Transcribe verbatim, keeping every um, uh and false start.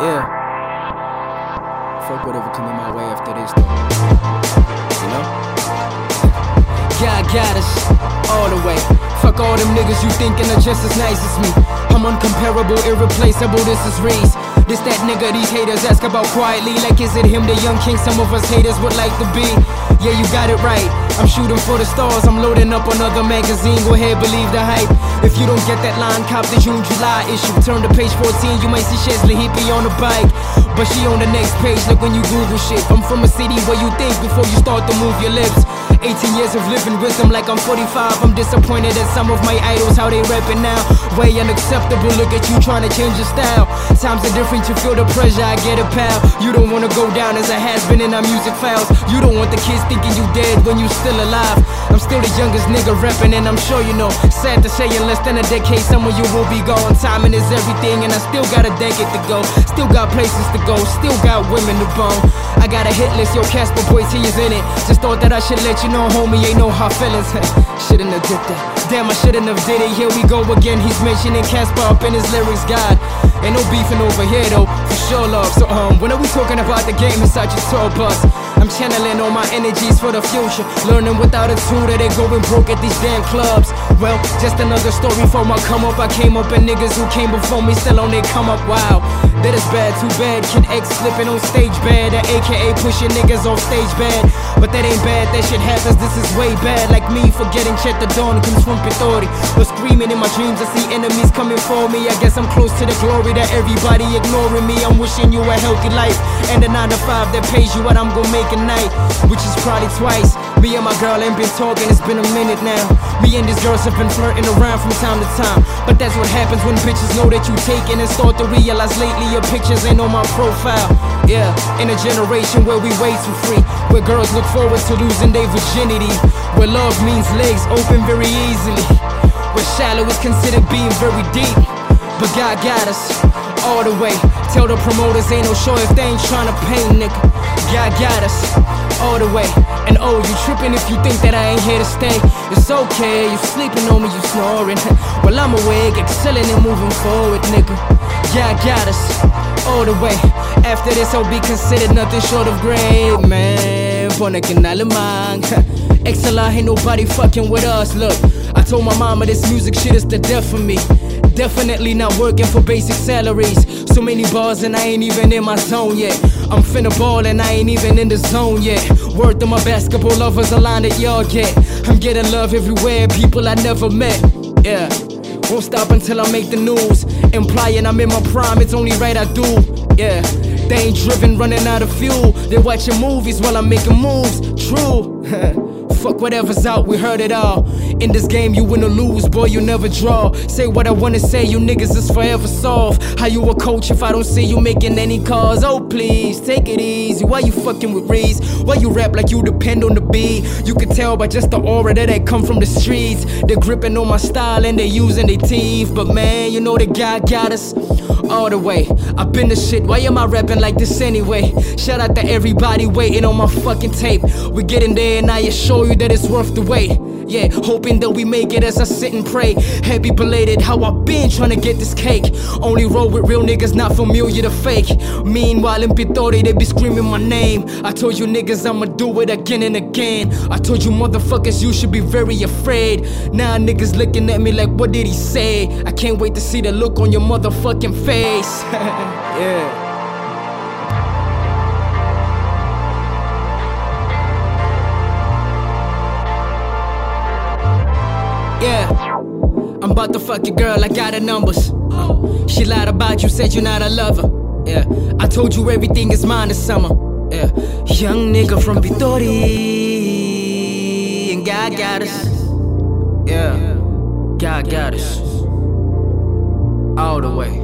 Yeah. Fuck whatever coming my way after this, though. You know? God got us all the way. Fuck all them niggas you thinking are just as nice as me. I'm uncomparable, irreplaceable, this is Reese. This that nigga these haters ask about quietly. Like is it him, the young king some of us haters would like to be? Yeah, you got it right. I'm shooting for the stars, I'm loading up another magazine. Go ahead, believe the hype. If you don't get that line, cop the June, July issue. Turn to page fourteen, you might see Shesley Hippie on a bike. But she on the next page, like when you Google shit. I'm from a city where you think before you start to move your lips. eighteen years of living wisdom like I'm forty-five. I'm disappointed at some of my idols, how they rapping now. Way unacceptable, look at you trying to change your style. Times are different, you feel the pressure, I get it, pal. You don't wanna go down as a has-been in our music files. You don't want the kids thinking you dead when you still alive. I'm still the youngest nigga rapping and I'm sure you know. Sad to say in less than a decade some of you will be gone. Timing is everything and I still got a decade to go. Still got places to go, still got women to bone. I got a hit list, yo Casper Boy T is in it. Just thought that I should let you know, homie, ain't no hard feelings. Shouldn't have did that, damn I shouldn't have did it. Here we go again, he's mentioning Casper up in his lyrics, God. Ain't no beefing over here though, for sure love. So um, when are we talking about the game inside your tour bus? I'm channeling all my energies for the future. Learning without a tool that they going broke at these damn clubs. Well, just another story for my come up. I came up and niggas who came before me still on they come up. Wow, that is bad, too bad. Kid X slipping on stage bad, A K A pushing niggas off stage bad. But that ain't bad, that shit happens, this is way bad. Like me forgetting shit, the dawn comes from Pitori. But screaming in my dreams, I see enemies coming for me. I guess I'm close to the glory that everybody ignoring me. I'm wishing you a healthy life and a nine to five that pays you what I'm gonna make a night, which is probably twice. Me and my girl ain't been talking, it's been a minute now. Me and these girls have been flirting around from time to time. But that's what happens when bitches know that you taking and start to realize lately your pictures ain't on my profile. Yeah, in a generation where we way too free, where girls look forward to losing their virginity, where love means legs open very easily, where shallow is considered being very deep. But God got us all the way. Tell the promoters ain't no show if they ain't tryna pay, nigga. God got us all the way. And oh, you tripping if you think that I ain't here to stay. It's okay, you sleeping on me, you snoring. Well, I'm awake, excelling and moving forward, nigga. God got us all the way. After this, I'll be considered nothing short of great, man. Pone que nada mang. X L R ain't nobody fucking with us. Look, I told my mama this music shit is the death for me. Definitely not working for basic salaries. So many bars and I ain't even in my zone yet. I'm finna ball and I ain't even in the zone yet. Word to my basketball lovers, a line that y'all get. I'm getting love everywhere, people I never met. Yeah, won't stop until I make the news. Implying I'm in my prime, it's only right I do. Yeah, they ain't driven, running out of fuel. They watching movies while I'm making moves. True. Fuck whatever's out, we heard it all. In this game you win or lose, boy you never draw. Say what I wanna say, you niggas is forever soft. How you a coach if I don't see you making any calls? Oh please, take it easy, why you fucking with Reese? Why you rap like you depend on the beat? You can tell by just the aura that they come from the streets. They're gripping on my style and they using their teeth. But man, you know that God got us all the way. I've been the shit, why am I rapping like this anyway? Shout out to everybody waiting on my fucking tape. We're getting there and I assure you that it's worth the wait. Yeah, hoping that we make it as I sit and pray. Happy belated, how I been trying to get this cake. Only roll with real niggas, not familiar to fake. Meanwhile in Pitori they be screaming my name. I told you niggas I'ma do it again and again. I told you motherfuckers you should be very afraid. Now niggas looking at me like what did he say? I can't wait to see the look on your motherfucking face. Yeah. Yeah, I'm about to fuck your girl, I got her numbers. uh, She lied about you, said you're not a lover. Yeah, I told you everything is mine this summer. Yeah, young nigga from Pitori, and God got us. Yeah, God got us all the way.